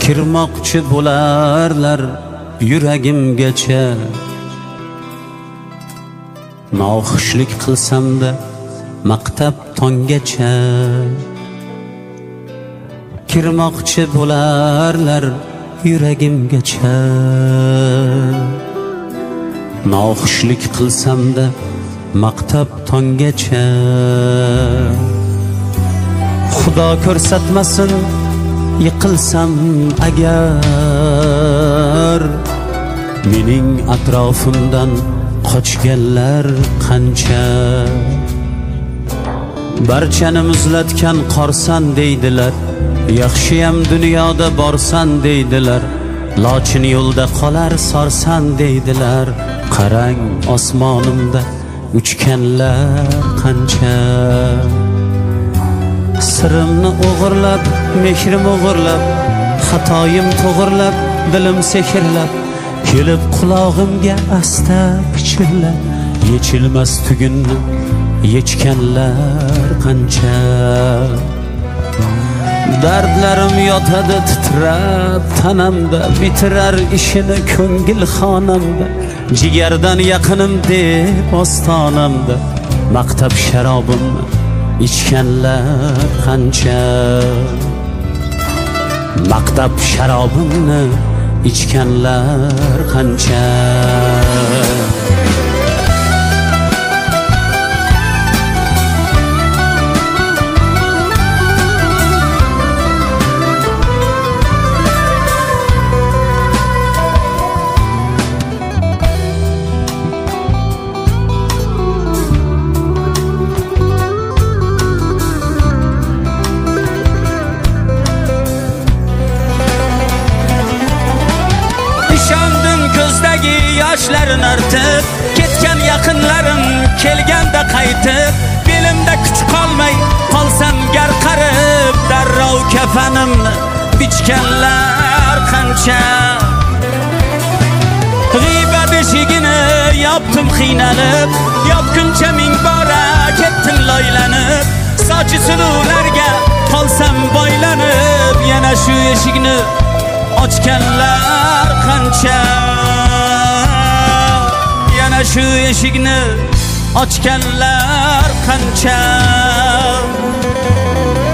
kirmoqchi bo'larlar yuragimgacha. Noxushlik qilsam-da maqtab tongacha. Kirmoqchi bo'larlar yuragimgacha. Noxushlik qilsam-da maqtab tongacha. Xudo ko'rsatmasin yiqilsam agar, mening atrofimdan qochganlar qancha. Barchani muzlatgan qorsan deydilar, yaxshiyam dunyoda borsan deydilar. Lochin yo'lda qolar sorsan deydilar. Qarang osmonimda uchganlar qancha. Sirimni o'g'irlab, mehrim o'g'irlab, xatoyim to'g'irlab, dilim sehrlab, kelib qulog'imga asta pichirlab, yechilmas tugunni yechganlar qancha. Dardlarim yotadi titrab tanamda, bitirar ishini ko'ngil xonamda. Jigardan yaqinim deb ostonamda, maqtab sharobimni ichganlar qancha. Maqtab sharobimni ichganlar qancha. Yoshlarni artib ketgan yaqinlarim kelganda qaytib, belimda kuch qolmay qolsam garqarib, darrov kafanimni bichganlar qancha. G'iybat eshigini yopdim qiynalib, yopguncha ming bora ketdim loylanib. Sochi suluvlarga qolsam boylanib, yana shu eshikni ochganlar qancha. Shu eshikni ochganlar qancha.